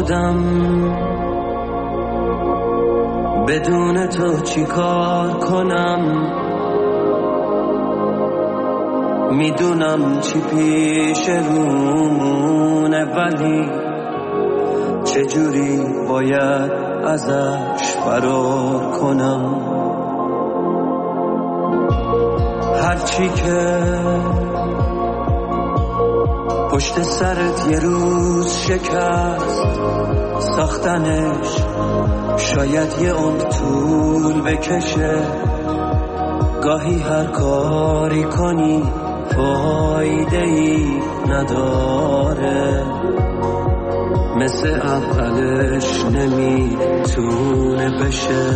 خودم بدون تو چی کار کنم، میدونم چی پیش رومونه ولی چجوری باید ازش فرار کنم. هرچی که پشت سرت یه روز شکست ساختنش شاید یه عمر طول بکشه. گاهی هر کاری کنی فایده ای نداره، مثل اولش نمیتونه بشه.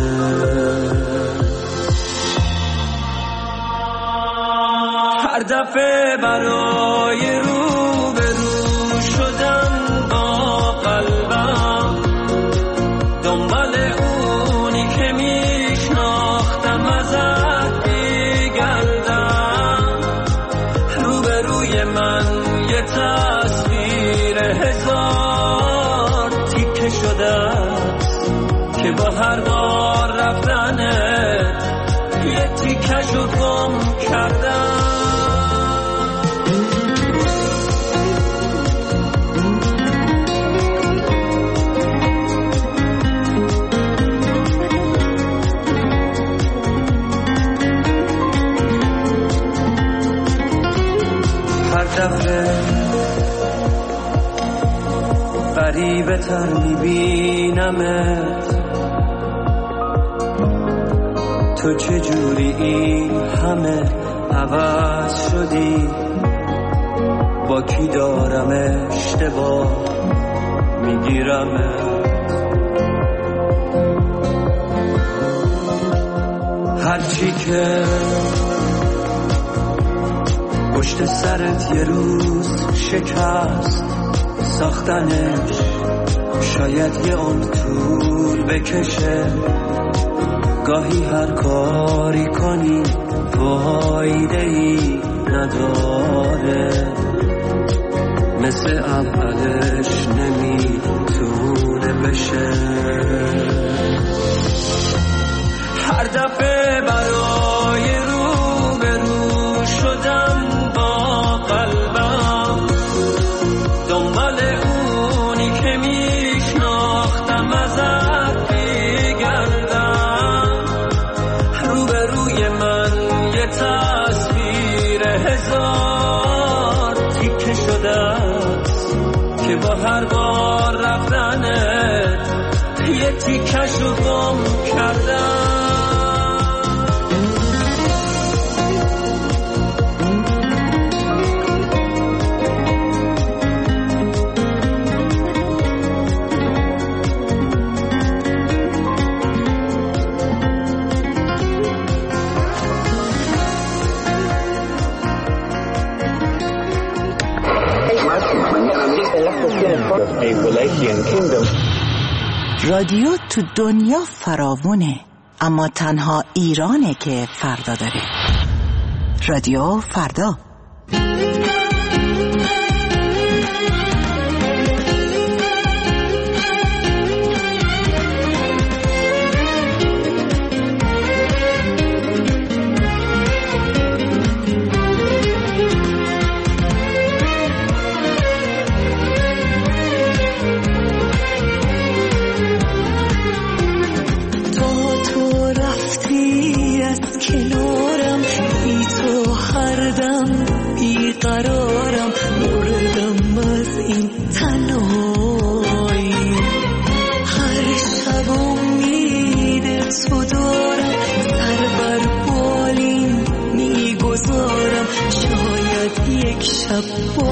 هر دفعه برای روبرو شدن با قلبم دنبال اونی که میشناختم ازت میگردم. روبروی من یه تصویر هزار تیکه شده است که با هر بار رفتنت یه تیکشو گم کردم. هر دفعه غریبه تر میبینمت، تو چجوری این همه عوض شدی؟ با کی دارم اشتباه میگیرمت؟ هرچی که پشت سرت یه روز شکست ساختنش شاید یه عمر طول بکشه. گاهی هر کاری کنی فایده ای نداره، مثل اولش نمیتونه بشه. هر دفعه برای روبرو شدم با قلبم دنبال اونی که میشناختم ازت میگردم. روبروی من یه تصویر هزار تیکه شده است که با هر بار رفتنت یه تیکشو گم کردم. رادیو تو دنیا فراوونه، اما تنها ایرانه که فردا داره. رادیو فردا. قرارم مردم از این تنهایی. هر شب امید تو دارم، سر بر بالین میگذارم، شاید یک شب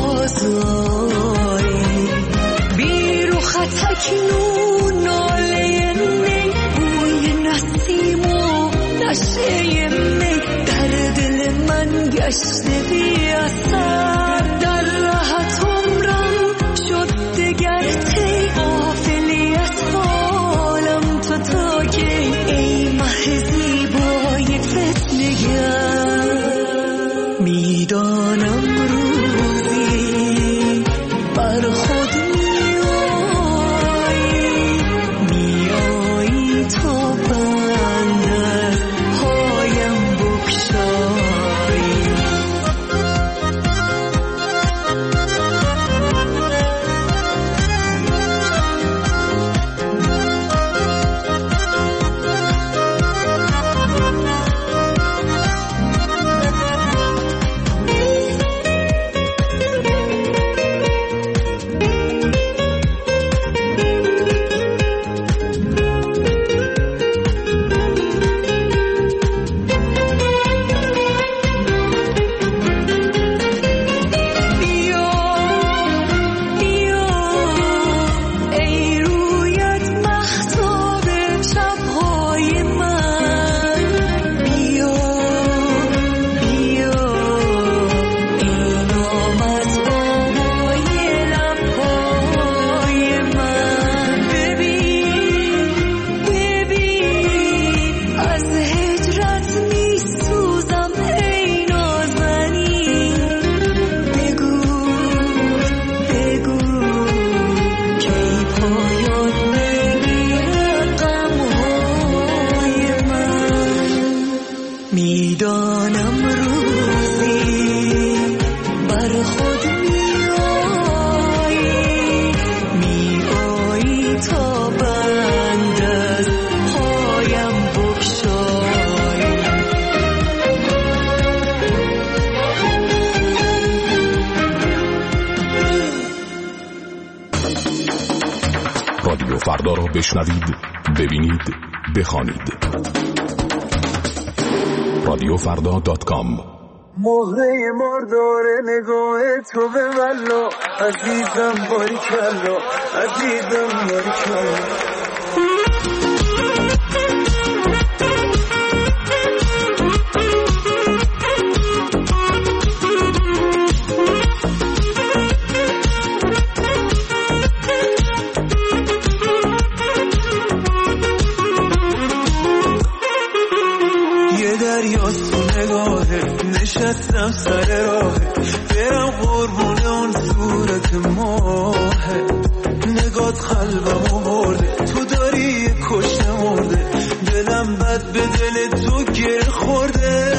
بازایی. بیرو خطکنون ناله نی، بوی نسیم و نشه می، در دل من گشته بی اثر. در راحت عمرم شد دگر تی، غافلی از حالم تا کی. ای مه زیبای فتنگر، میدانم روزی بر خود میایی. فردا را بشنوید، ببینید، بخوانید. رادیوفردا.com. مهره مردار نگاه تو به والله، عزیزم باریکلا، عزیزم باریکلا. نشستم سر راه برم قربون اون صورت ماه، نگات قلبمو برده، تو داری کشته مرده، دلم بد به دل تو گره خورده.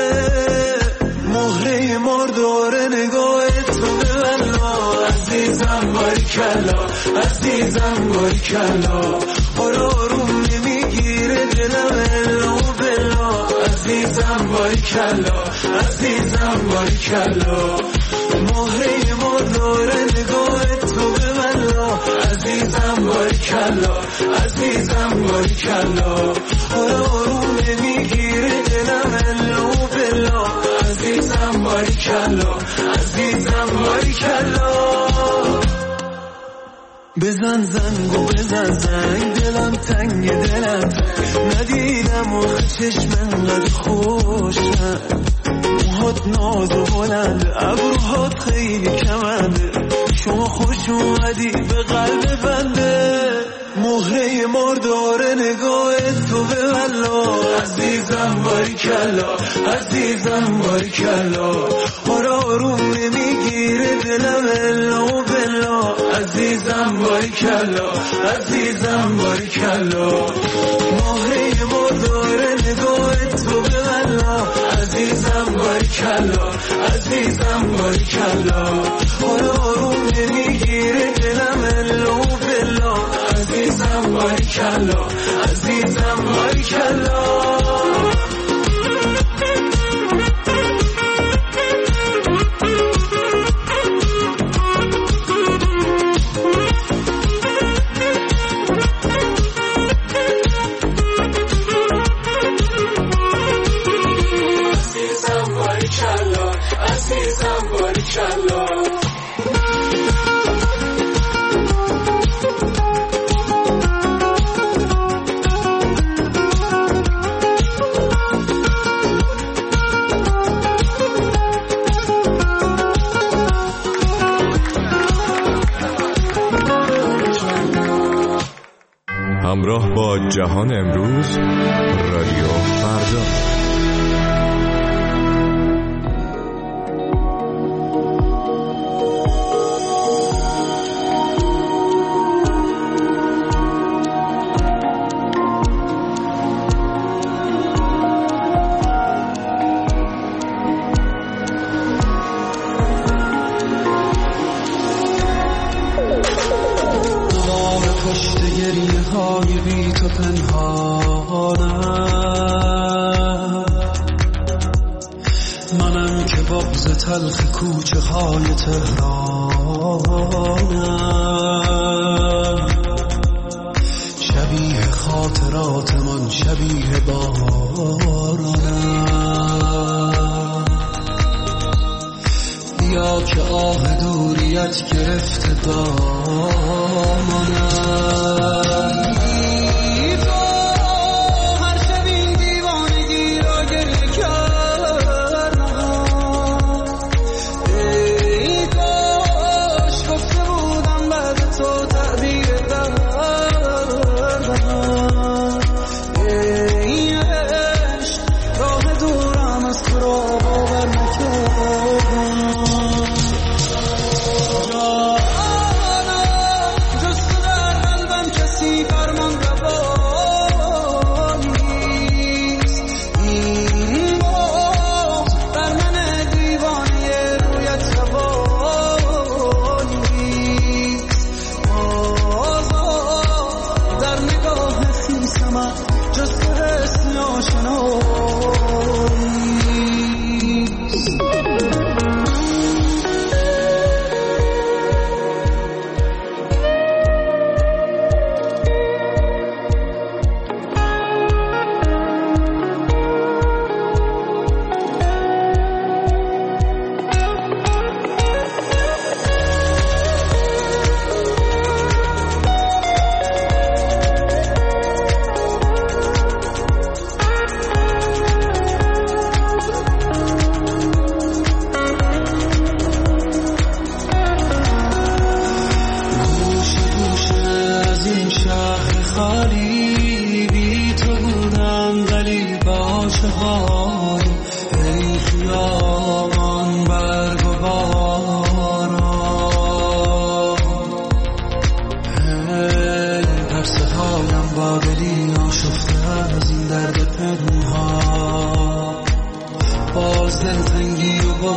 مهره مردار نگاه تو به والله، عزیزم باریکلا، عزیزم باریکلا. آروم نمیگیره دلم الا و بلا، عزیزم باریکلا، عزیزم باریکلا. مهره مردار نگاه تو به والله، عزیزم باریکلا، عزیزم باریکلا. آروم نمیگیره دلم الا و بلا، عزیزم باریکلا، عزیزم باریکلا. بزن زنگ و بزن زنگ، دلم تنگ دلم تنگ، ندیدم و چشم انقدر خوشم. موهات ناز و بلنده، ابروهات خیلی کمنده، شما خوش اومدی به قلب بنده. مهره مردار نگاه تو به والله، عزیزم باریکلا، عزیزم باریکلا. آروم نمیگیره دلم الا و بلا، عزیزم باریکلا، عزیزم باریکلا. مهره مردار نگاه تو به والله، عزیزم باریکلا، عزیزم باریکلا. آروم نمیگیره دلم الا و بلا، عزیزم باریکلا، عزیزم باریکلا. همراه با جهان امروز، رادیو فردا. منم که بغض تلخ کوچه های تهرانم، شبیه خاطراتمان، شبیه بارانم. بیا که آه دوریت گرفته دامانم.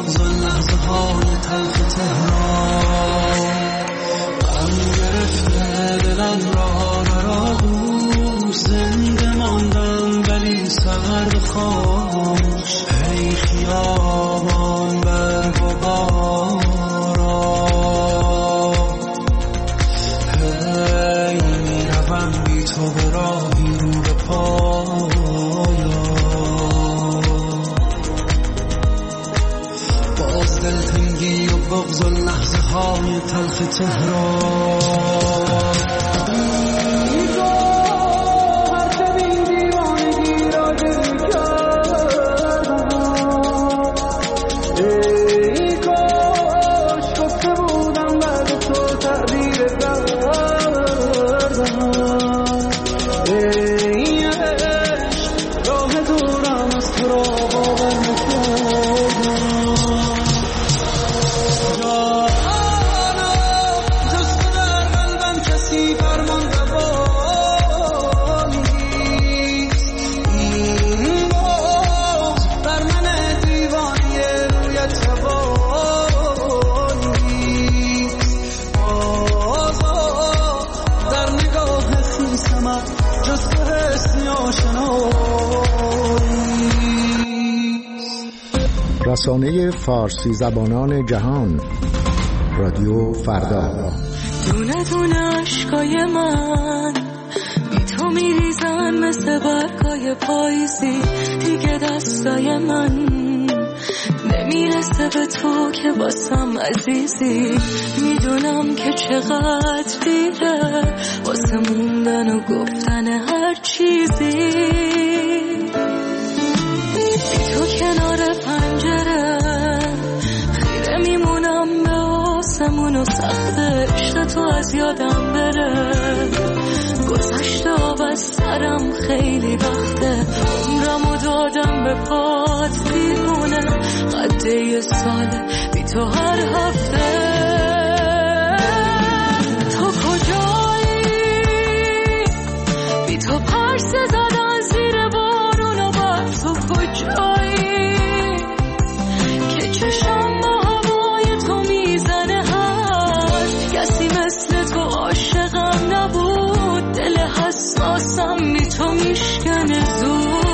بغض لحظه های تلخ تهران غم گرفته دلم را نراغوش زنده ماندم ولی سرد خاموش ای خیابان برگ و باران هی میروم بی تو به راهی رو به پایان باز دلتنگی و بغض و لحظه های تلخ تهران رسانه فارسی زبانان جهان رادیو فردا. دونه دونه عشقای من بی تو میریزن مثل برگای پاییزی دیگه دستای من نمیرسه به تو که واسم عزیزی میدونم که چقدر دیره واسه موندن و گفتن هر چیزی بی تو کنار پنجره خیره میمونم به آسمون و سخت عشق تو از یادم بره گذشته آب از سرم خیلی وقته عمرمو دادم به پات دیوونه قده یه ساله بی تو هر هفته تو کجایی بی تو پرسه زدن زیر بارون و بعد تو کجایی که چشم با هوای تو میزنه هست کسی مثل تو عاشقم نبود دل حساسم بی تو میشکنه زود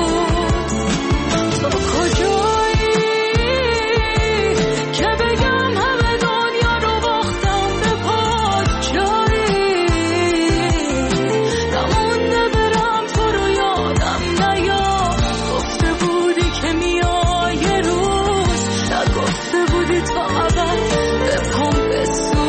تو کجایی که بگم همه دنیا رو باختم به پات جایی نمونده برم تو رو یادم نیاد گفته بودی که میای یه روز نگفته بودی تا ابد به پام بسود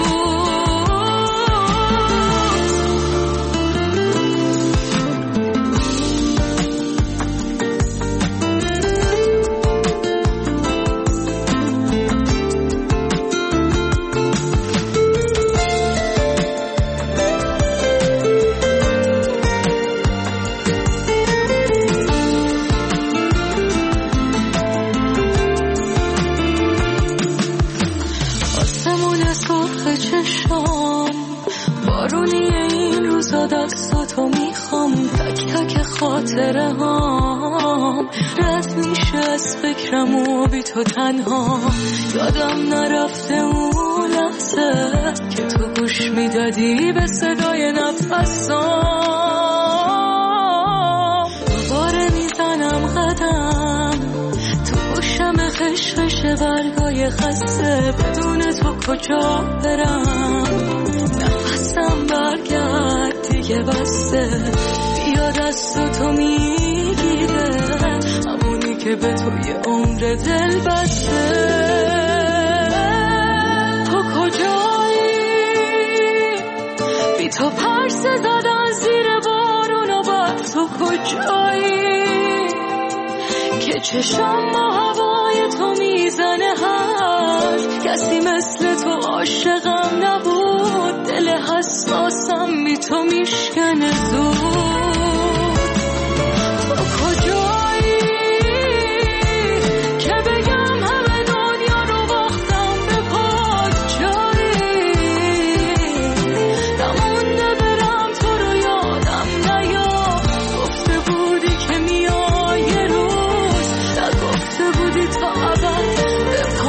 آسمون سرخ چشام بارونی این روزا دستاتو میخوام تک تک خاطره هام رد میشه از فکرم و بی تو تنها یادم نرفته اون لحظه که تو گوش میدادی به صدای نفسام دوباره میزنم قدم تو گوشم خشخش برگای خسته بدون تو کجا برم نفسم برگرد دیگه بسته بیا دست تو میگیره همونی که به تو یه عمر دل بسته تو کجایی بی تو پرسه زدن زیر بارون و بعد تو کجایی که چشم با هوای تو میزنه هست کسی مثل تو عاشقم نبود دل حساسم بی تو میشکنه زود تو کجایی که بگم همه دنیا رو باختم به پات جایی نمونده برم تو رو یادم نیاد گفته بودی که میای یه روز نگفته بودی تا ابد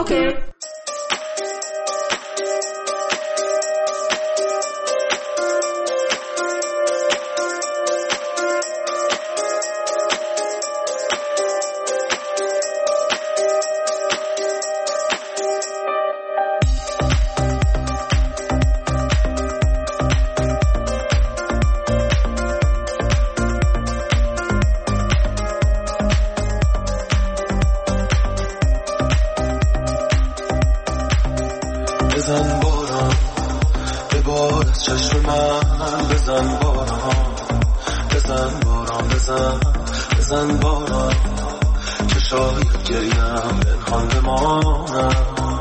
بزن باران به بار از چشم من، بزن باران، بزن باران، بزن باران که شاید گریم پنهان بمانم.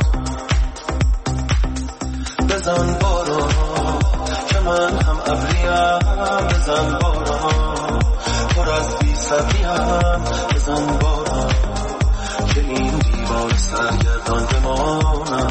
بزن باران که من هم ابریم، بزن باران پر از بی صبریم، بزن باران که این دیوار سرگردان بمانم.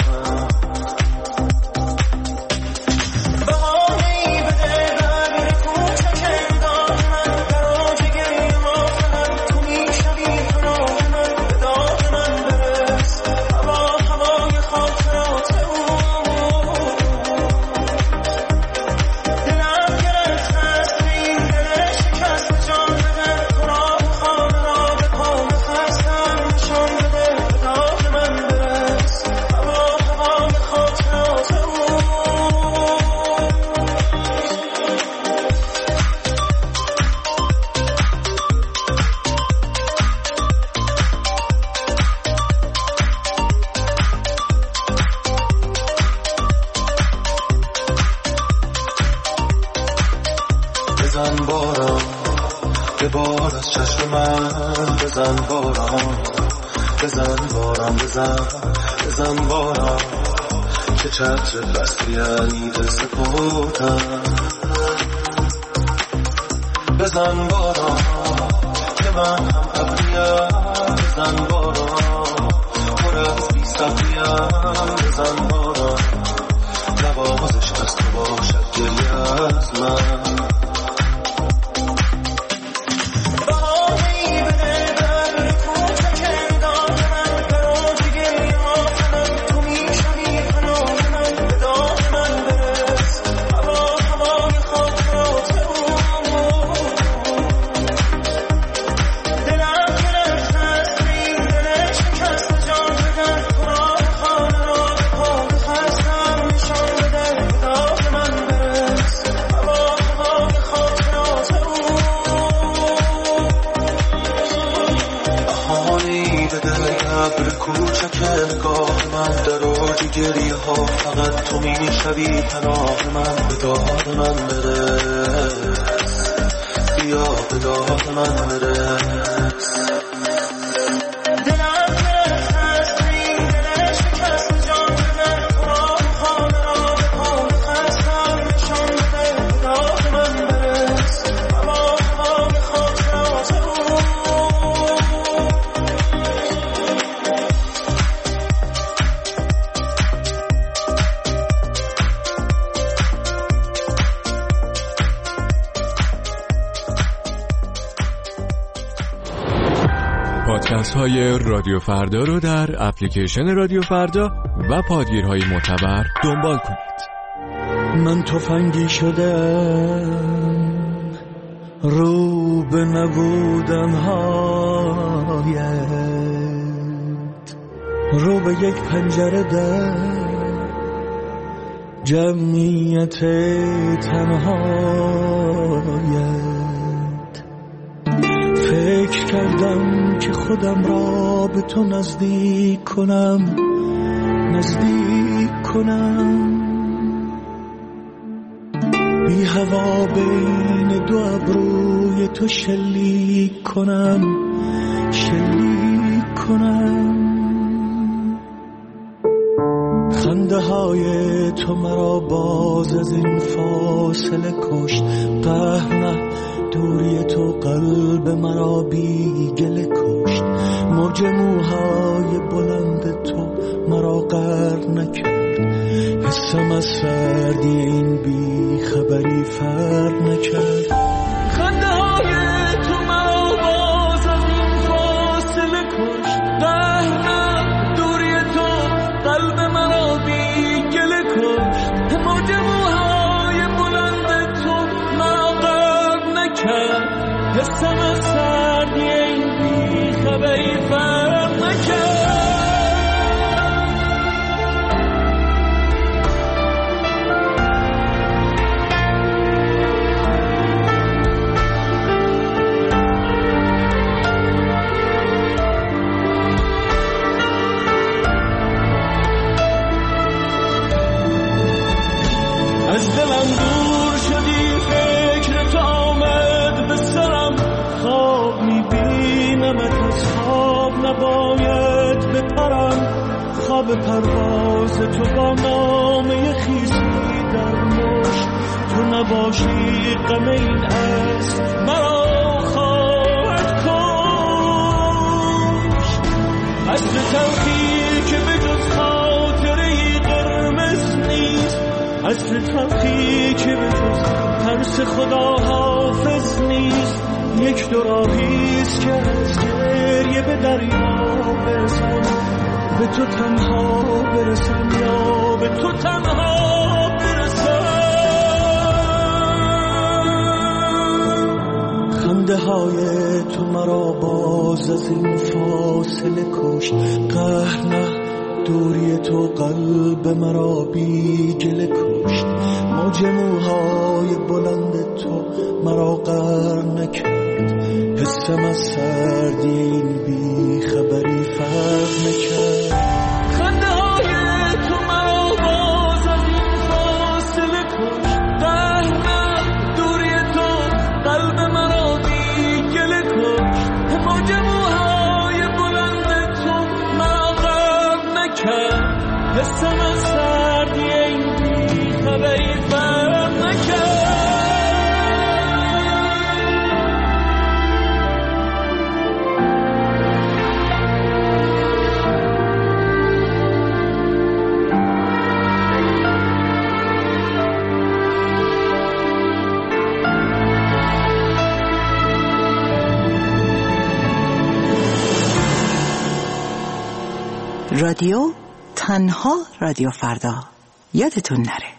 بزن باران به بار از چشم من، بزن باران، بزن باران، بزن باران که چتر بستیانی دل سپردم. بزن باران که من هم ابریم، بزن باران پر از بی صبریم، بزن باران نوازش از تو باشد گریه از من. گریه ها فقط تو می شوی پناه من، به داد من برس، بیا به داد من برس. پادکست های رادیو فردا رو در اپلیکیشن رادیو فردا و پادگیرهای معتبر دنبال کنید. من تفنگی شدم رو به نبودن هایت، رو به یک پنجره در جمعیت تنهایت. فکر کردم که خودم را به تو نزدیک کنم، بی هوا بین دو ابروی تو شلیک کنم. خنده های تو مرا باز از این فاصله کشت. نه دوری تو قلب مرا بی گله کشت. موج موهای بلند تو مرا غرق نکرد. حسم از سردی این بی خبری فرق نکرد. خنده های تو مرا باز از این فاصله کشت. نه دوری تو خواب پرواز تو با نامه خیسی در مشت، تو نباشی غم این است مرا خواهد کشت. اصل تلخی که به جز خاطره قرمز نیست، اصل تلخی که به جز ترس خدا حافظ نیست. یک دو راهیست که از گریه به دریا برسم، به تو تنها برسم یا به تو تنها برسم. خنده های تو مرا باز از این فاصله کشت، قهر نه دوری تو قلب مرا بی گله کشت. موج موهای بلند تو مرا غرق نکرد، حسم از سردی این بی خبری فرق نکرد. خنده های تو مرا باز از این فاصله کشت، قهر نه دوری تو قلب مرا بی گله کشت. موج موهای بلند تو مرا غرق نکرد، حسم از سردی این بی خبری فرق نکرد. رادیو تنها رادیو فردا، یادتون نره.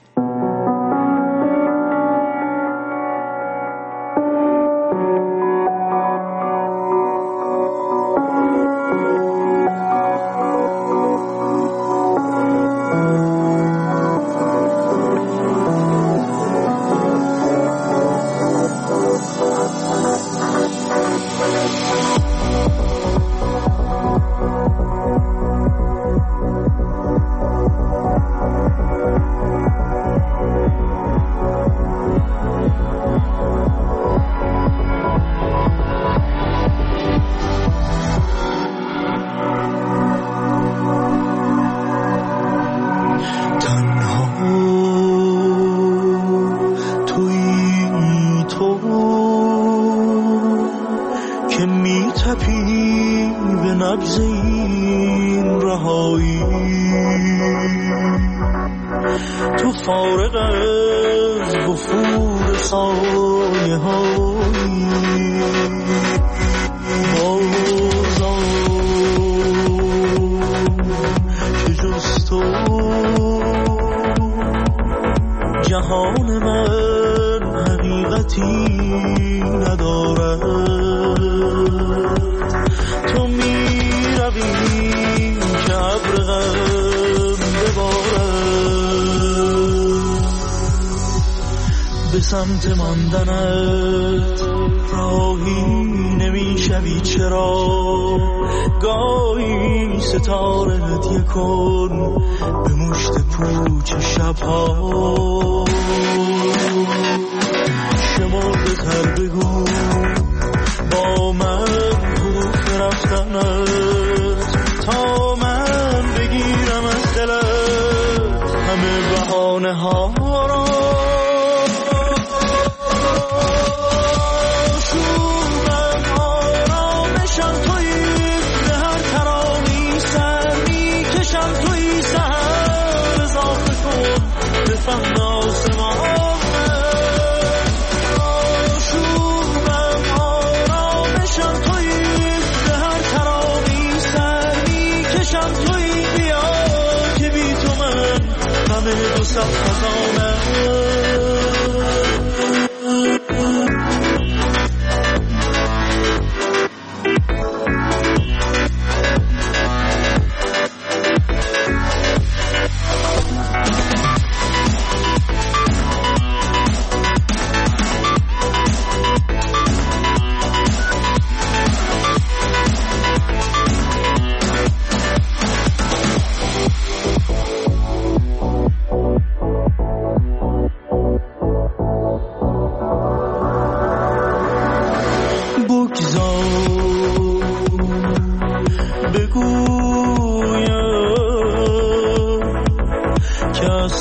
تو فارغ از وفور سایه هایی بازم که جز تو جهان من حقیقتی ندارد. تو می روی که ابر غم ببارد، به سمت ماندنت راهی نمی شوی چرا؟ گاهی ستاره هدیه کن به مشت پوچ شبها. شمرده تر بگو با من حروف رفتنت، تا من بگیرم از دلت همه بهانه ها را.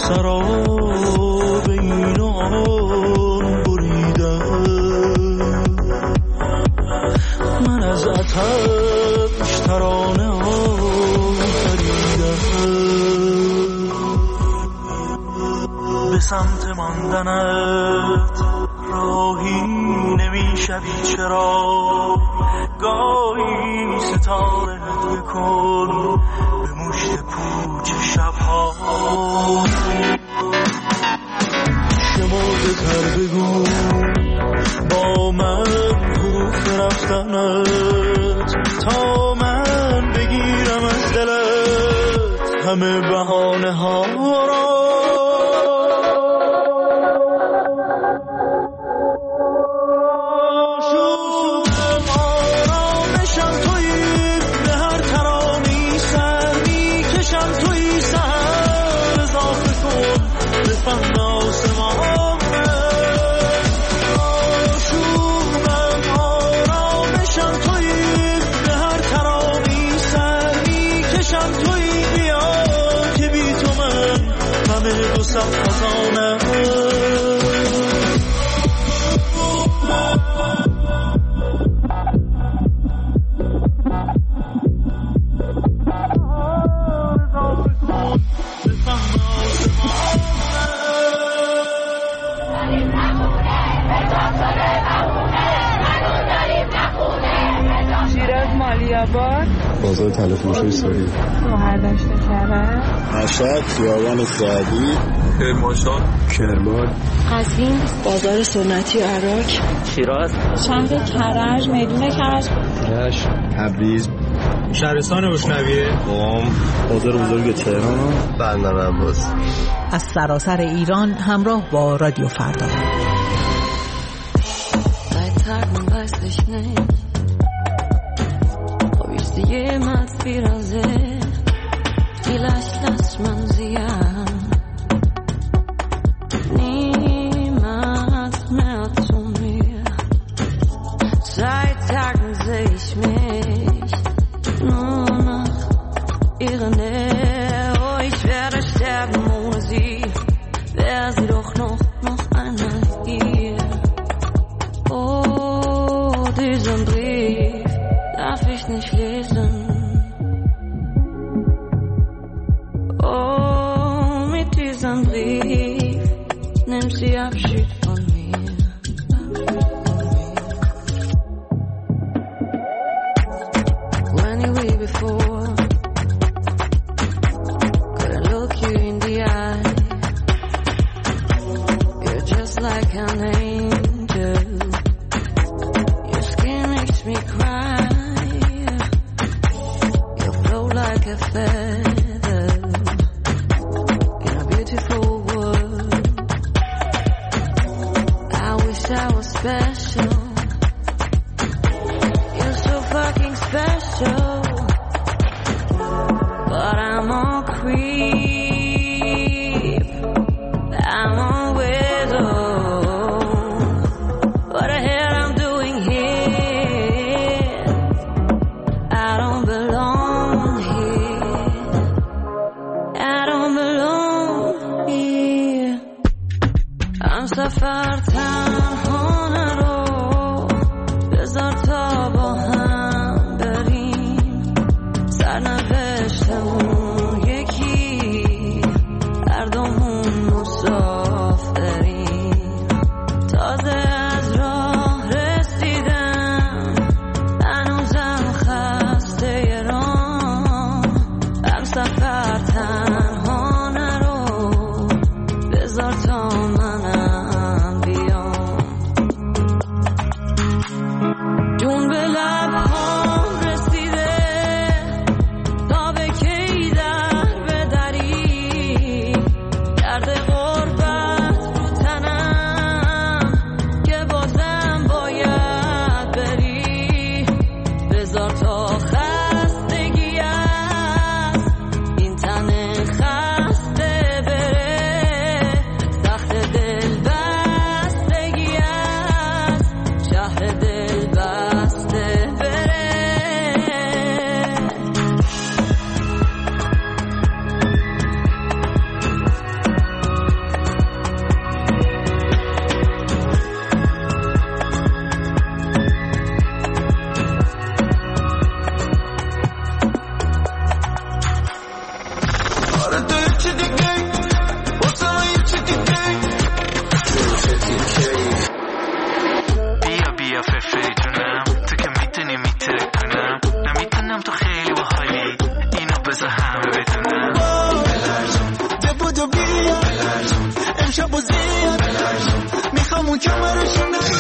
سراب این آن بریدم، من از آتش ترانه آفریدم. به سمت ماندنت راهی نمیشوی چرا، گاهی ستاره هدیه کن به مشت پوچ شبها. شمرده تر بگو با من حروف رفتنت، تا من بگیرم از دلت همه بهانه ها را. بازار طلا فروشی سوری، شهردشت کرد، مشهد، خیابان سعدی، کرمانشاه، کرمان، قزوین، بازار سنتی عراق، شیراز، شهر کرج، میدون کرج، رشت، تبریز، شهرستان اشنویه، قم، بازار بزرگ تهران، بندر عباس. از سراسر ایران همراه با رادیو فردا. Jemals wiedersehen, vielleicht lässt man sie an, niemals mehr zu mir. Seit Tagen seh ich mich nur nach ihrer Nähe. Oh, ich werde sterben ohne sie, wär sie doch noch einmal hier. Oh, diesen Brief darf ich nicht lesen. Oh, mit diesem Brief nimmt sie Abschied von mir. When you were before, could I look you in the eye? You're just like an angel. Your skin makes me cry. Like a feather in a beautiful world. I wish I was special. You're so fucking special. But I'm a creep, I'm a widow. What the hell I'm doing here? I don't belong. سفر تنها نرو، بذار تا با هم بریم، سرنوشتمون یکی، هر دومون مسافریم. تازه از راه رسیدم، هنوزم خسته راه، هم سفر تنها نرو، بذار تا منم بیام. واسه همه بدونم بودو بیا امشب و زیر میخوام اون کمرشو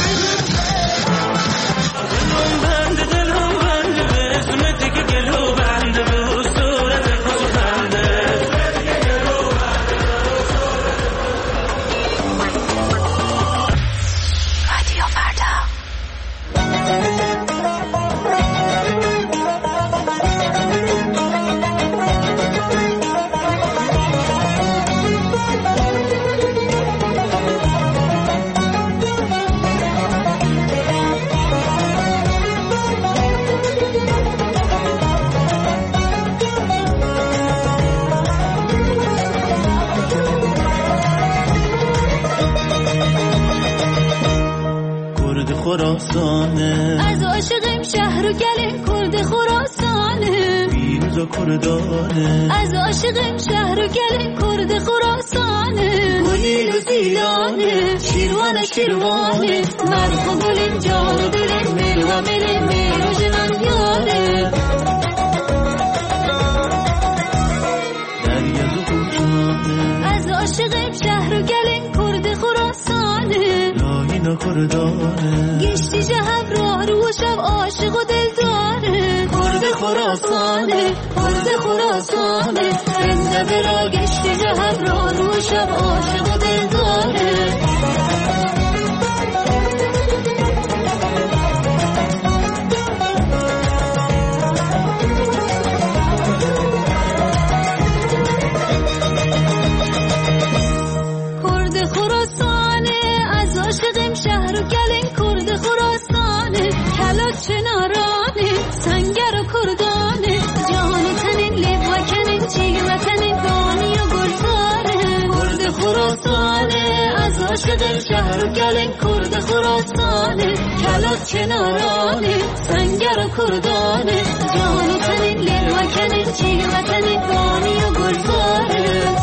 دلم بنده بزونه دیگه گلو بنده به صورت خود بنده رادیو فردا. خراسانه از عاشقیم شهر و گل کرد خراسانه پیروز و کردانه از عاشقیم شهر و گل کرد خراسانه گلیل و زیلانه شیروانه شیروانه مرخ و گلیم جان و دلیم مل و مل مل و جنان یاره دریا و کوچانه از عاشقیم شهر و گل کرد خراسانه لاهین و کردانه گشتی جهب راه رو شب عاشق و دل داره کرد خراسانه کرد خراسانه زنده برا گشتی جهب راه رو شب عاشق و دل داره کرد خراسانه از عاشقیم شهر و گلین کرد خراسانه کلات چنارانه سنگر و کردانه جهان تنین لب و کنین چیگ و تنین دانی و گلزاره کرد خراسانه از عاشقیم شهر و گلین کرد خراسانه کلات چنارانه سنگر و کردانه جهان تنین لب و کنین چیگ و تنین دانی و گلزاره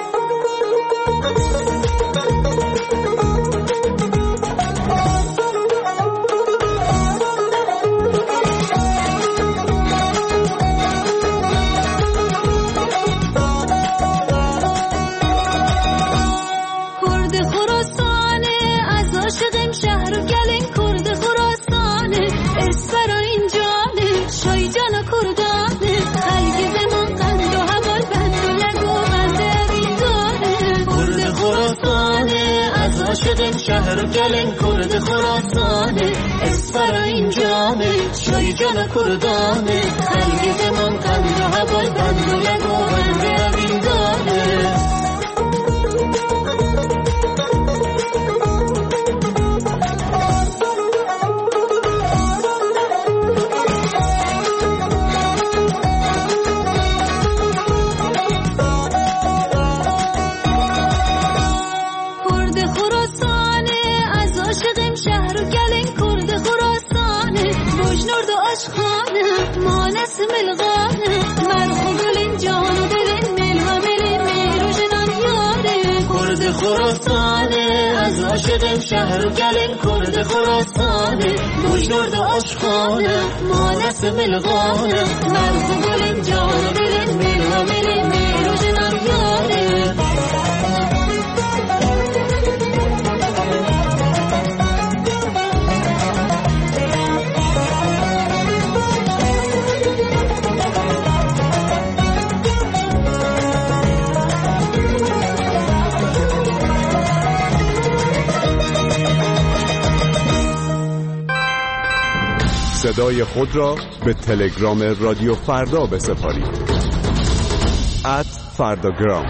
عاشقیم شهر و گلین کرد خراسانه اسفر این جامه شای جان کردانه خلق زمان قند و حوال بند و لگو بنده امین داره خراسانه از عاشقیم شهر و گلین کرد خراسانه بجنورد و عشقانه مانس ملغانه مرد و گلین جان و دلین مل و مل مل و جنم یاره صدای خود را به تلگرام رادیو فردا بسپارید @فرداگرام.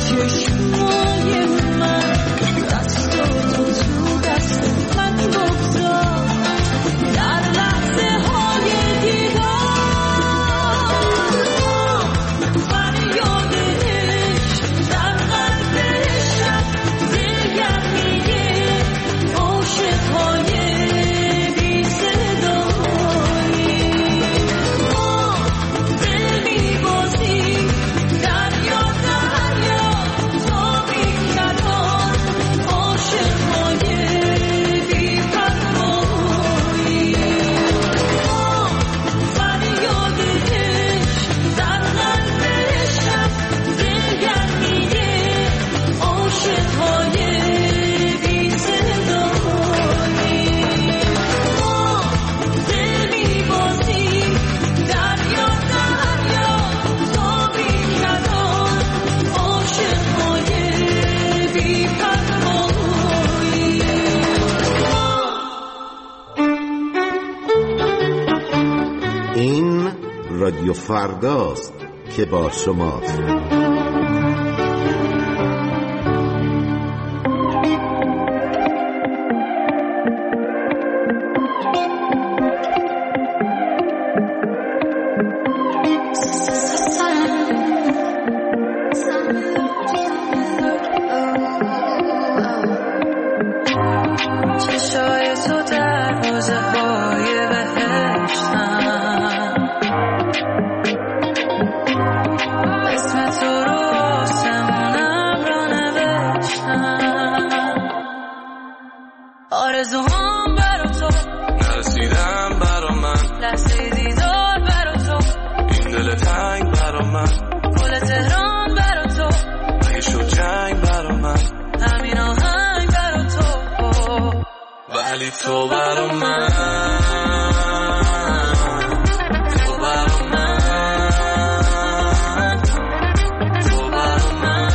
رادیو فرداست که با شماست. آرزوهام برا تو نرسیدم برا من، لحظه دیدار برا تو، این دل تنگ برا من، گل تهران برا تو، اگه شد جنگ برا من، همین آهنگ برا تو، ولی تو برا من، تو برا من، تو برا من،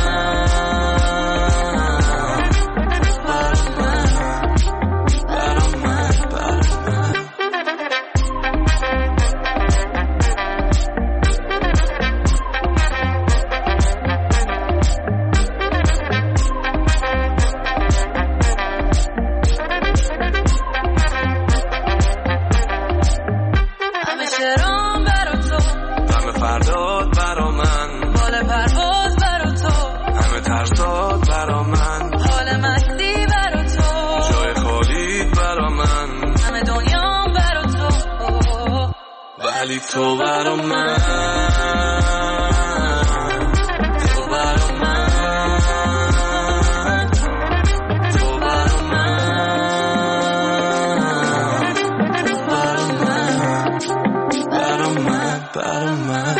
ولی تو برا من، تو برا من، تو برا من، برا من، برا من.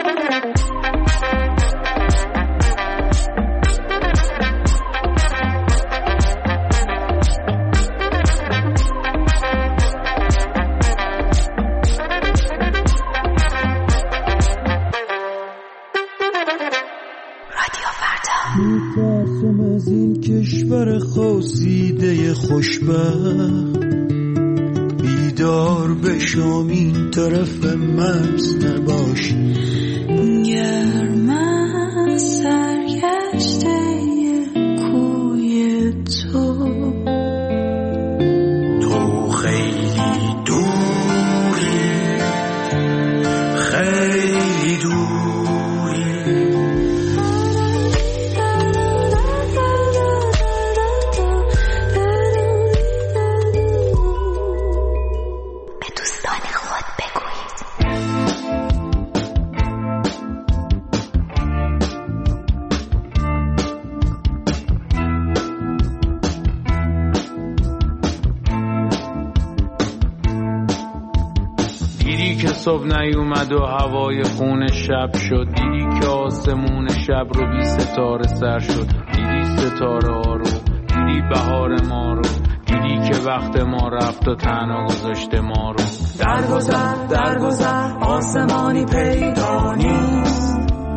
میترسم از این کشور خواسیده خوشبخت، بیدار بشم این طرف مرز نباشی، گرم سرگشته کوی تو، تو خیلی دوری، خیلی دوری. صبح نیومد و هوای خون شب شد، دیدی که آسمون شب رو بی ستاره سر شد، دیدی ستاره ها رو، دیدی بهار ما رو، دیدی که وقت ما رفت و تنها گذاشته ما رو. درگذر درگذر آسمانی پیدا نیست،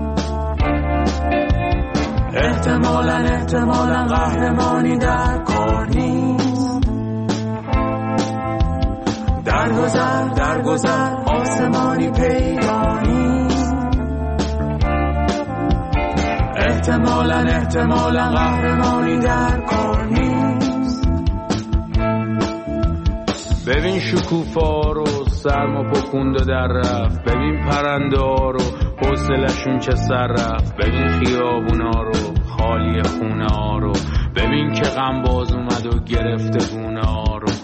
احتمالاً قهرمانی در کار نیست. درگذر آسمانی پیدا نیست، احتمالاً قهرمانی در کار نیست. ببین شکوفا رو سرما پکوند و در رفت، ببین پرنده ها رو حوصلشون چه سر رفت، ببین خیابونا رو خالی خونه ها رو، ببین که غم باز اومد و گرفته گونه ها رو.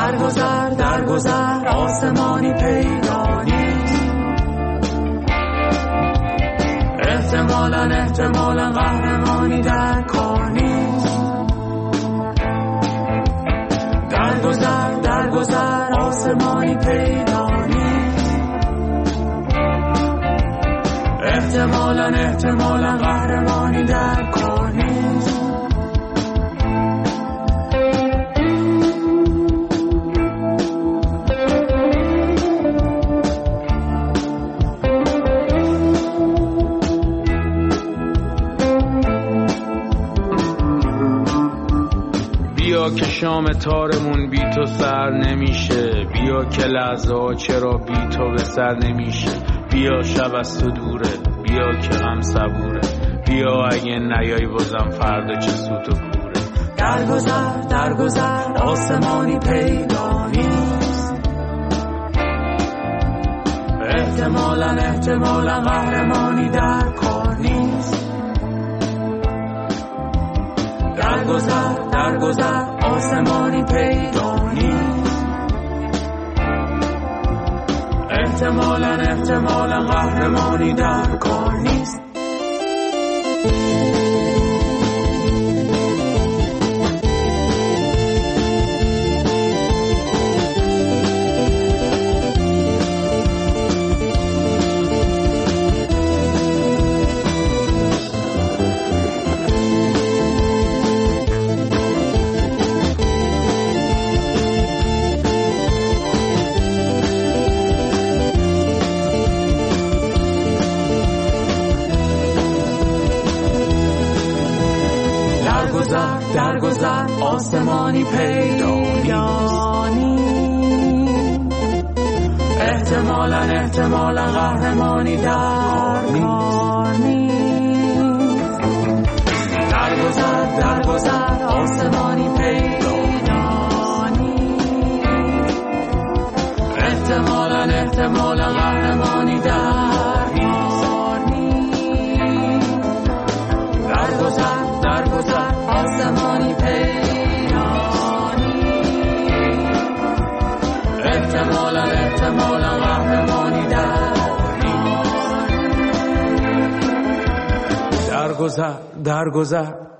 درگذر آسمانی پیدا نیست. احتمالاً قهرمانی در کار نیست. درگذر آسمانی پیدا نیست. احتمالاً قهرمانی در کار نیست. بیا که شام تارمون بی تو سر نمیشه، بیا که لحظه ها چرا بی تو به سر نمیشه. بیا شب از تو دوره، بیا که غم صبوره، بیا اگه نیای بازم فردا چه سوت و کوره. درگذر آسمانی پیدا نیست. احتمالاً قهرمانی در کار نیست. درگذر آسمانی پیدا نیست. احتمالاً قهرمانی در کار نیست. درگذر آسمانی پیدا نیست. احتمالاً قهرمانی در کار نیست. درگذر آسمانی پیدا نیست. احتمالاً قهرمانی در کار نیست. درگذر آسمانی پیدا نیست. احتمالاً قهرمانی در کار نیست. درگذر